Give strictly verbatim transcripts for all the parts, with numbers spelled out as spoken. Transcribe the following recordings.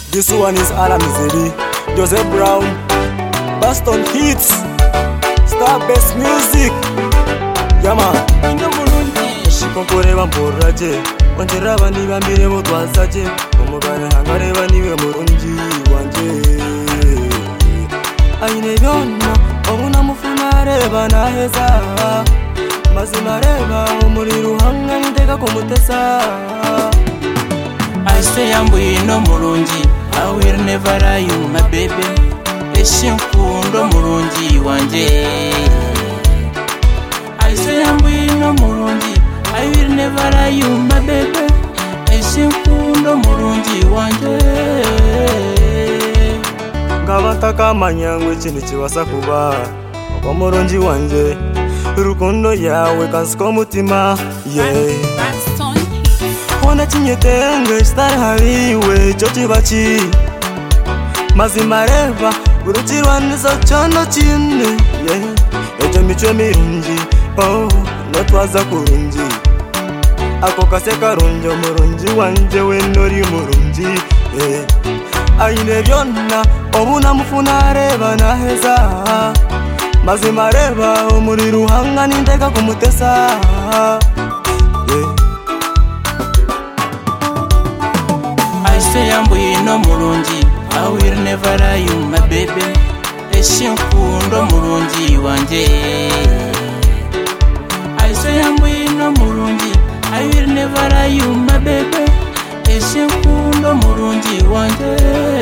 This one is Ala Misery, Joseph Brown, Boston Hits, Star Best Music. Yama shikonkoreba mboraje onjera bandi bambire bo twazaje umugare hangareba niwe murungi wanje ayine byonna obuna mufuna reba naheza mazima reba umuriro hanga niteka kumutesa. I say I'm no murungi, I will never lie you my baby. Eshinkundo murungi wanje. I say I'm no murungi, I will never lie you my baby. Eshinkundo murungi wanje. Ngabataka manyangwe chini chiwasa kuba kwa murungi wanje. Rukundo yawe kansiko mutima, yeah. Wana chinyetenge stari haliwe chochi bachi mazima reva uruchirwa niso chono chine, yeah. Ejo michwe mirungi, oh, notwaza kurungi ako kaseka runjo murungi wanje wenori murungi, yeah. Ayine byonna obuna mufuna reba naheza mazima reba umuriro hanga nindeka kumutesa, yeah. I say I'm no murungi, I will never lie you my baby. Eshinkundo murungi wanje. I say I'm no murungi, I will never lie you my baby. Eshinkundo murungi wanje.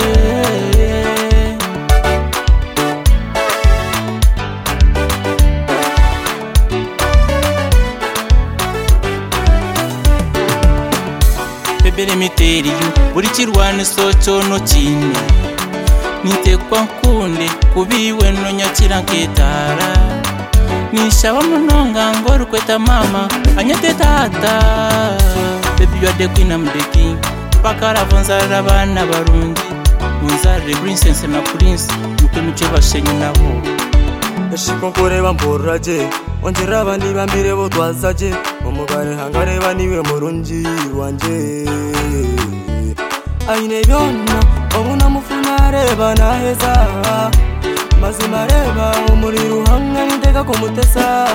Baby let me tell you, buri kirwana socho no chine nitekwa nkunde kubiwe no nyakira nketara nishaba munonga ngoro kweta mama anyete tata. Baby you are the queen I'm the king pakara vanzara bana barungi munzare princess na prince muke muce bashenye nabo. Eshikonkoreba mboraje onjera bandi bambire bo twazaje umugare hangareba niwe murungi wanje. Ayine byonna obuna mufuna reba naheza mazima reba umuriro hanga niteka kumutesa.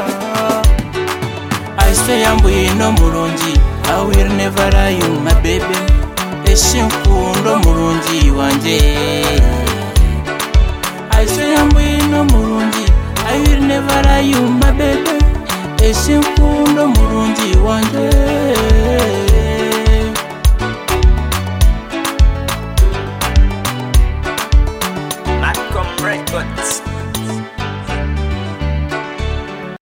I say I'm no murungi, I will never lie you my baby. Eshinkundo murungi wanje. I say I'm no murungi, I will never lie you my baby. Eshinkundo murungi wanje. Malcolm Records.